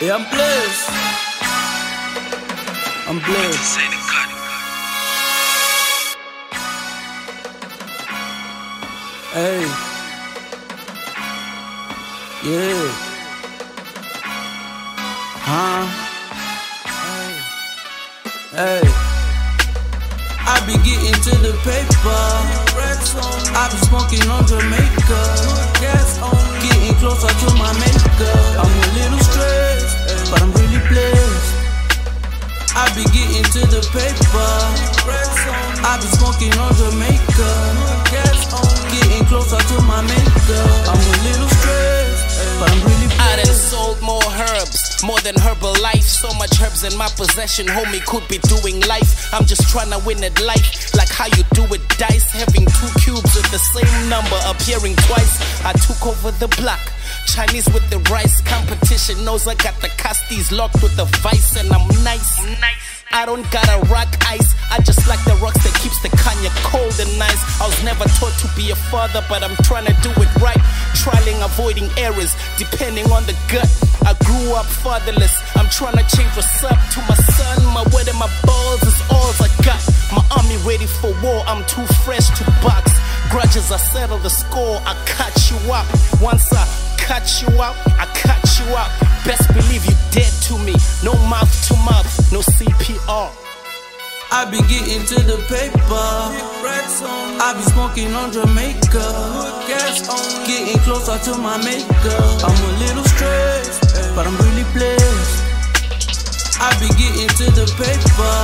Yeah, I'm blessed. I'm blessed. Hey. Yeah. Huh? Hey. I be getting to the paper. I be smoking on Jamaica. Getting closer to my maker. I'm a little stressed, but I'm really blessed. I be getting to the paper. I be smoking on Jamaica. Getting closer to my maker. I'm a little stressed, but I'm really blessed. I done sold more herbs, more than Herbalife. So much herbs in my possession, homie, could be doing life. I'm just tryna win at life, like how you do it, dice. Having two cubes with the same number appearing twice. I took over the block, Chinese with the rice. Competition knows I got the casties locked with the vice. And I'm nice. I don't gotta rock ice, I just like the rocks that keeps the Kanye cold and nice. I was never taught to be a father, but I'm trying to do it right. Trialing, avoiding errors, depending on the gut. I grew up fatherless, I'm trying to change what's up to my son. My word and my balls is all I got. My army ready for war, I'm too fresh to box. Grudges, I settle the score, I cut you up. Once I cut you out, I cut you out. Best believe you dead to me, no mouth to mouth, no CPR. I be getting to the paper. I be smoking on Jamaica. Getting closer to my maker. I'm a little stressed, but I'm really blessed. I be getting to the paper.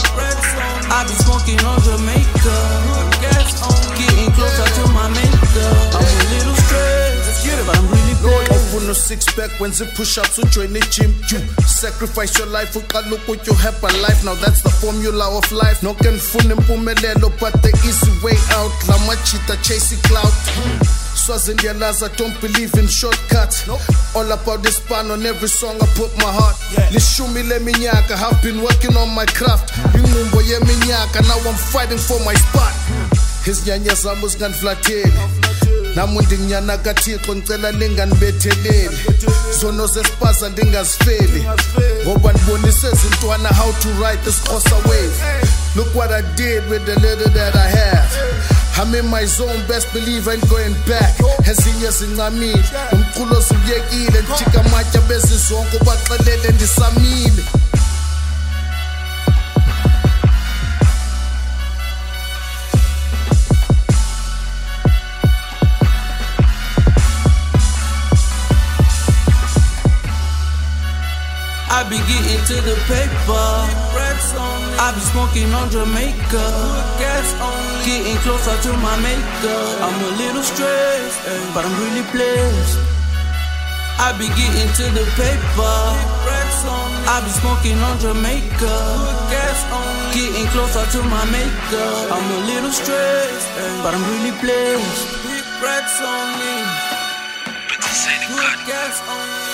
I be smoking on Jamaica. Getting closer to my maker. I'm a little stressed, but I'm really blessed. No six-pack when you push ups to join the gym. You sacrifice your life for look you have a life. Now that's the formula of life. No can fun impumelelo, but the easy way out. La machita chasing clout. Swazindiyalaza, don't believe in shortcuts. All about this pan on every song I put my heart. Lishumi le minyaka, have been working on my craft. Yumumbo ye minyaka, now I'm fighting for my spot. His nyanya zamus gan flateli. Namundi nyana kathixo ngicela ninganibetheleli. Zono zespaza ndingazifeli. Ngoba ndibonise izintwana how to ride this Xhosa wave. Look what I did with the little that I have. I'm in my zone, best believe I ain't going back. Ezinye zincamile, umculo ziwuyekile. Njika amatye bezizonke ubaxelele ndisamile. I be getting to the paper. I be smoking on Jamaica. Getting closer to my maker. I'm a little stressed, but I'm really blessed. I be getting to the paper. I be smoking on Jamaica. Getting closer to my maker. I'm a little stressed, but I'm really blessed. Big racks on me. Good gas on me.